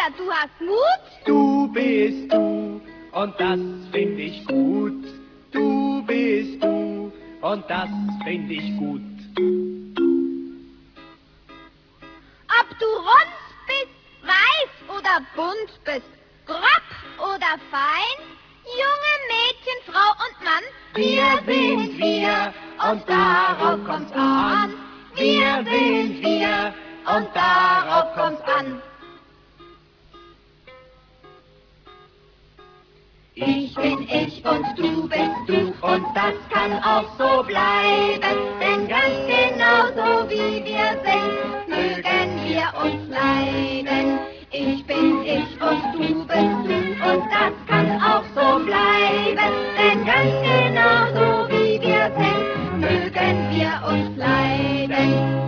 du hast Mut. Du bist du und das find ich gut. Du bist du und das find ich gut. Ob du rund bist, weiß oder bunt bist, grob oder fein, junge Mädchen, Frau und Mann, Wir sind wir und darauf kommt's an. Wir sind wir und darauf kommt's an. Ich bin ich und du bist du und das kann auch so bleiben, denn ganz genauso wie wir sind, mögen wir uns leiden. Ich bin ich und du bist du und das kann auch so bleiben, denn ganz genauso wie wir sind, mögen wir uns leiden.